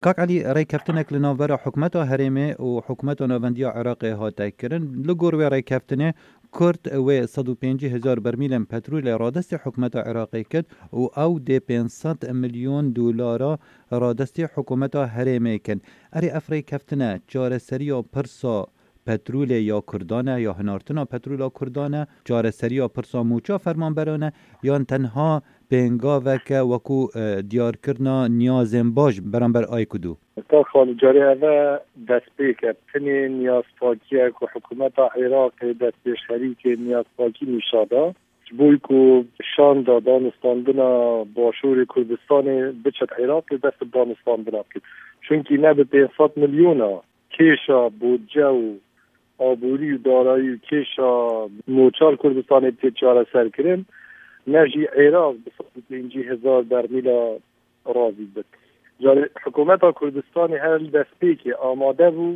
كاك علي راي كفتنك لنافرا حكومته هرمي وحكومته نافنديا عراقي هاتاي كرن لغور وي راي كفتنه كرت و 150,000 برميل بترول رادستي حكومته عراقي كد او دي 500 مليون دولار رادستي حكومته هرمي كن اري افري كفتنه جار سريو پرسا پترول یا کردانه یا هنارتنا پترول کردانه جار سریا پرسا موچا فرمان برانه یا تنها بینگا وکه وکو دیار کرنا نیازم باش برانبر آی کدو تا خال جاری اوه دست بیکه تنی نیاز پاکیه که حکومت عراق دست به شریک نیاز پاکی میشاده بوی که شان دانستاندنا باشور کردستان بچت عراق دست دانستاندنا کد چونکی نه به 500 میلیون کیشا بودجه و آبوری و دارایی و کیشا موچار کردستان تجاره سر کرن نجی عراق به 150,000 برمیل راضی بود. جاری حکومت کردستان هر دستی که آماده بود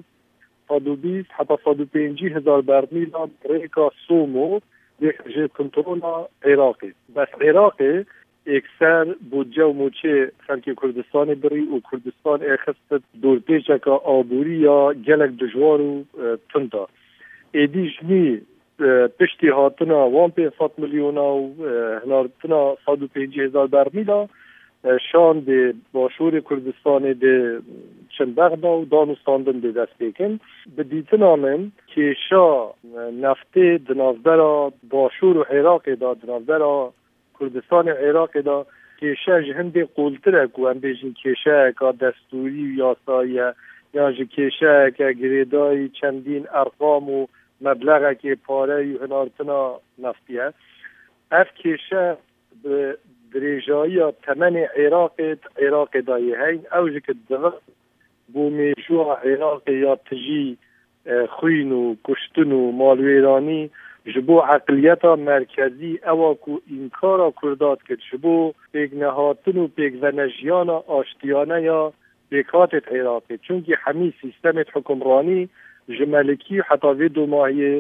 120 حتی 150,000 برمیل ریکا سومو دیگه کنترل عراقی. بس عراقی اکثر بودجه و موچه خلق کردستان بری و کردستان اخست دور پیچه که آبوری یا گلک دجوار و تنده. ایدیش نی پشتی هاتنا 500 میلیون و هنارتنا 150,000 برمیل شان ده باشور کردستان ده چند بغدا و دانستاندن ده دست بکن به دیتنا من که شا نفته دنافدر باشور و عراق دا دنافدر کردستان عراق دا که شا جهنده قولتره که هم بیشین که شا که دستوری و یاسایه یا که شا که گریدای چندین ارقام و مبلغه که پاره و هنارتنا نفتیه اف که شا به درجایی تمن عراق دایی هین اوجه که دغه بو میشوع عراق یا تجی خوین و کشتن و مالویرانی جبو عقلیت مرکزی اواکو اینکارا کرداد که جبو پیگ نهاتن و پیگ ونجیان آشتیانه یا پیکاتت عراقی چونکه همین سیستم حکمرانی جمالکی حتی وی 2 ماهی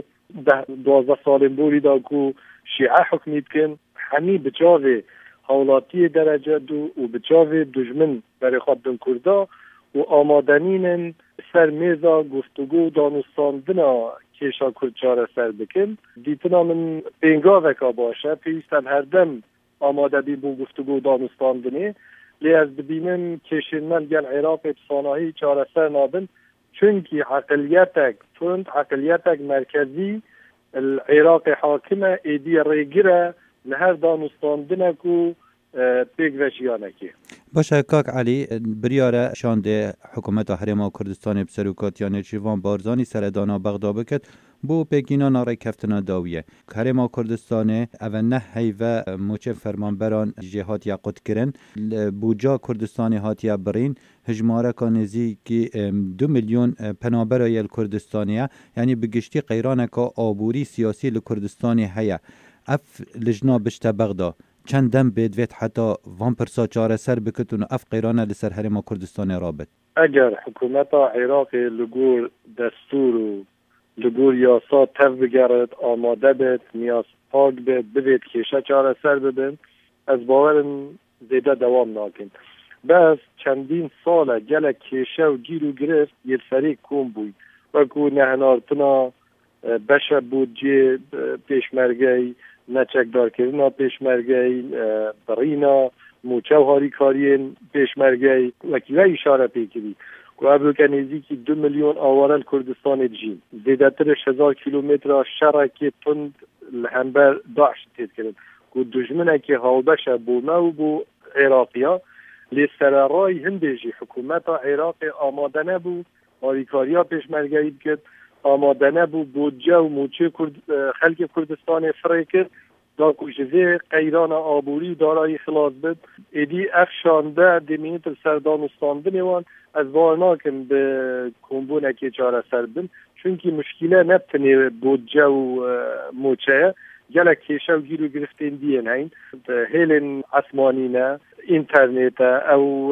12 سال بوری دا که شیعه حکمیت کن همین بجاوه حولاتی درجه دو و بجاوه دجمن برای خود دن کرده و آمادنین سر میزا گفتگو دانستاندنا کیشا کردچاره سر بکن دیتنا من بینگا وکا باشه پیستن هر دم آماده بی بو گفتگو دانستاندنی لی از ببینن کشین من گل عراق بسانهی چاره سر نابن چونکی عقلیتک مرکزی العراق حاکمه ایدی ریگره لهر دانستاندنه که پیگ وشیانه که باشه کاک علی بریاره شانده حکومت حرم کردستان بسروکات یا نچیوان بارزانی سردانا بغدا بکد بو پیگینا ناره کفتنا داویه حرم کردستان اول نه هیوه موچه فرمانبران جهات یا قد کرن بوجا کردستان هاتیا برین هجماره کانزی که 2 میلیون پنابرای کردستانیه یعنی بگشتی قیرانه که آبوری سیاسی لکردستانی هیا اف لجنا بشتا بغدا چند دم بدویت حتی وان پرسا چاره سر بکتون اف قیرانه لسر حرم کردستان رابط اگر حکومت عراق لگور دستور و لگور یاسا تف بگرد آماده بید نیاز پاک بید بید کشه چاره سر ببین از باورم زیده دوام ناکن بس چندین ساله گل کشه و گیر و گرفت یه فریق کن بود و که نهنارتنا بشه بودجه پیشمرگی نچک دار کردن پیشمرگی برینا موچه و هاری کارین پیشمرگی وکیله اشاره پیکری که ابرو کنیزی که 2 میلیون آوارل کردستان جین زیده ترش 1000 کیلومتر شرکی تند لحنبر داعش تید کرد که دجمنه که هاوبشه بومه و بو عراقیا لی سرارای هندیجی حکومت عراق آماده نبو هاری کاریا پیشمرگی کرد آماده نبو بودجه و موچه خلق کردستان فرایکر دا کجزه قیران آبوری دارای خلاص بد ایدی افشانده دمینیت سردانستانده میوان از وارناکن به کمبونه که چاره سر بن چونکی مشکله نبتنی بودجه و موچه گلک کشه و گیرو گرفتین دین هین هیلن اسمانینه اینترنت او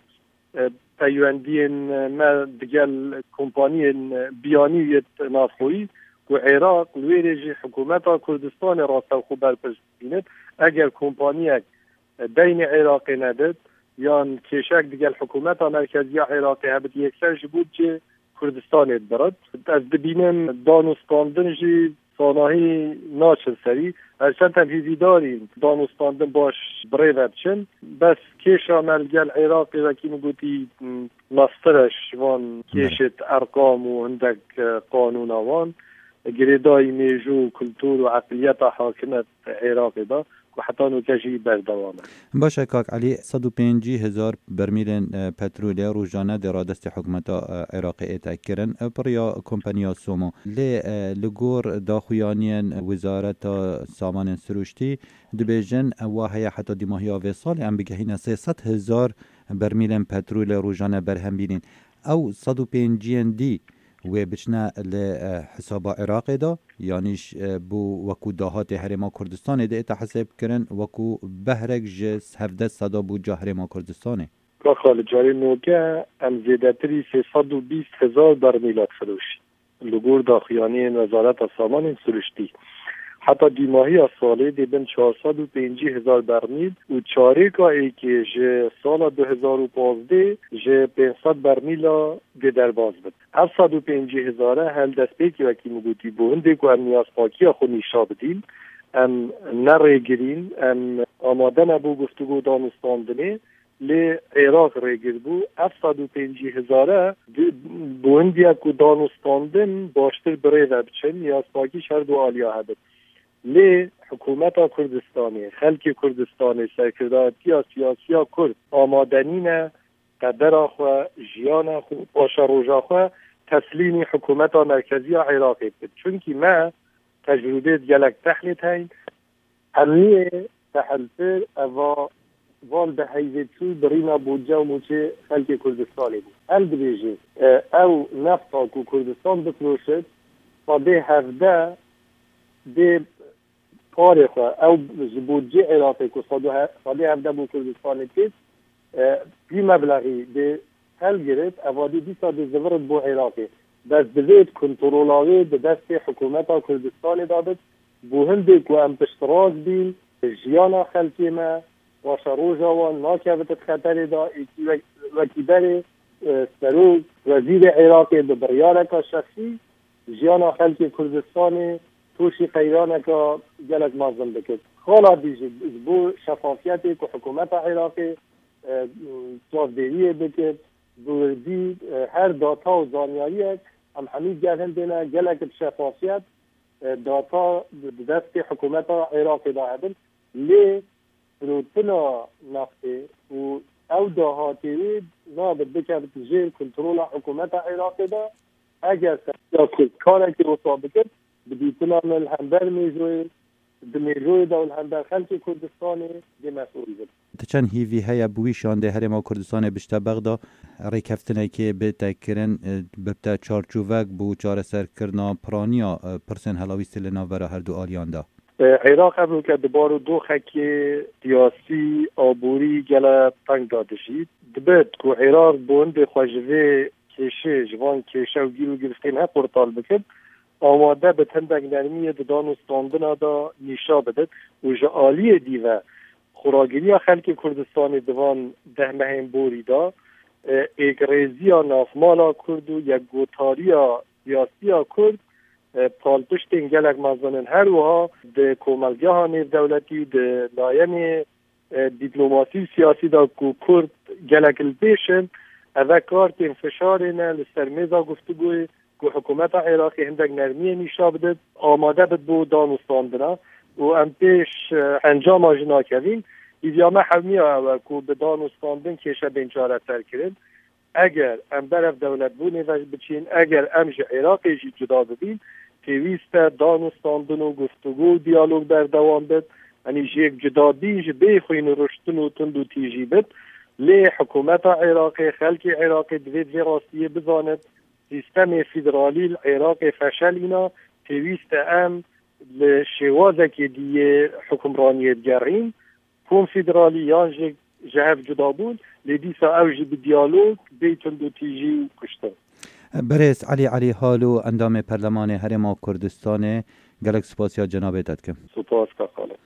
پیوندین ما دگل کمپانی بیانیت نافخویی و عراق لویرجی حکومت کردستان راسته خوب برپرسیند اگر کمپانی بین عراق ندد یان کشک دیگه حکومت مرکزی عراقی هبت یکسر بود که کردستان برد از ببینم دانستاندن جی صانعی ناچن سری هرچند تنفیزی داریم دانستاندن باش برای وبچن بس کش عملگل عراقی و که نگوتی مسترش وان کشت ارقام و هندک قانون وان گریدای میجو کلتور و عقلیت حاکمت عراقی دا و حتی نوکشی بردوامه. باشه کاک علی 150,000 برمیل پترول روزانه در دست حکومت عراقی اتکرن برای کمپانیا سومو لگور داخویانین وزارت سامان سروشتی دبیجن واهی حتی دیماهی آوه سال ام بگهین 300,000 برمیل پترول روزانه برهم بینین او 150 دی و بچنا لحساب عراقی دا یعنیش بو وکو داهات هرما کردستان ده تحسب کرن وکو بهرک جس 1700 بو جا هرما کردستانه که خالد جاری نوگه ام زیدتری 320,000 برمیلات فروشی لگور داخیانی وزارت سامان سروشتی حتی دیماهی از ساله دیدن 450,000 برمیل و چاره که جه سال 2015 جه 500 برمیل در باز بود 750,000 هل دست پیکی وکی مگوتی بونده که ام نیاز پاکی خود نیشا بدیم ام نره گرین ام آماده نبو گفتگو دانستاندنه لی عراق ریگر بو 750,000 بونده که دانستاندن باشتر برای وبچن نیاز پاکی شرد و آلیا هدد لی حکومت کردستانی خلق کردستانی سرکرداتی سیاسی کرد آمادنین قدر آخوا جیان آخوا باشه روژ آخوا تسلیم حکومت مرکزی عراقی بود چونکه ما تجربه گلک تحلیل هین همیه تحلیل اوه وال به حیزتو برینا بودجه و موچه خلق کردستانی بود هل بریجه او نفتا که کردستان بفروشد و به هفته به کار خواه او بودجه عراقی که صادی هفته بود کردستان کس بی مبلغی به حل گرفت اوادی 20 زورد بو عراقی بس دوید کنترولاوی به دست حکومت کردستان دادد بو هنده که ام پشتراز بین جیانا خلقی ما و شروجا و ناکبت خطر دا وکیبر سروگ وزیر عراقی به بریارک شخصی جیانا خلقی کردستان توشی قیرانه که گلک مازم بکد خالا دیجی بو شفافیتی که حکومت عراقی صافدهیه بکد بوردی هر داتا و زانیاری هم همین گرهن دینا گلک شفافیت داتا دست حکومت عراقی داهدن لی روتنا نفته و او داهاتی نابد بکرد جیر کنترول حکومت عراقی دا اگر کاری که رسوا بکد بدیتنا من الهنبر میجوی دمیجوی دا الهنبر خلق کردستانی دی مسئول بود تچن هیوی هیا بوی شانده هرما کردستان بشتا بغدا ریکفتنه که بتکرن ببتا چارچووک بو چار سر کرنا پرانیا پرسن هلاویست لنا ورا هر دو آلیان دا عراق هم رو که دبارو دو خکی سیاسی آبوری گله تنگ داده شید دبت که عراق بونده خواجوه کشه جوان کشه و گیرو گرفتین ها پورتال بکد آماده به تندگ نرمی ددان و ستاندن دا نیشا بدد و جعالی دیوه خوراگیری خلق کردستان دوان 10 مهم بوری دا اگریزی نافمالا کرد و یک گوتاری سیاسی کرد پالپشت انگلک مزانن هر وها ده کوملگه ها نیز دولتی ده لایم دیپلوماسی سیاسی دا که کرد گلک البیشن اوه کارت انفشار نه لسرمیزا گفتگوی که حکومت عراقی هندک نرمی نیشا بدد آماده بد بو دانستاندنا و ام پیش انجام آجنا کردیم ایدیامه حومی ها که به دانستاندن کشه بینچاره سر کرد اگر ام برف دولت بو نیوش بچین اگر امش عراقی جدا ببین پیویست دانستاندن و گفتگو و دیالوگ در دوام بد یعنی یک جدادیش بیخوین رشتن و تند و تیجی بد لی حکومت عراقی خلق عراقی دوید راستی بزاند سیستم فدرالی عراقی فشل اینا پیویست ام لشوازه که دیه حکمرانیت گرین کنفدرالی یا جهف جدا بود لیدیسا اوجی به دیالوگ بیتند و تیجی کشتن برس علی حالو اندام پرلمان هرما کردستان گلک سپاسیا جناب دادکم سپاس که خاله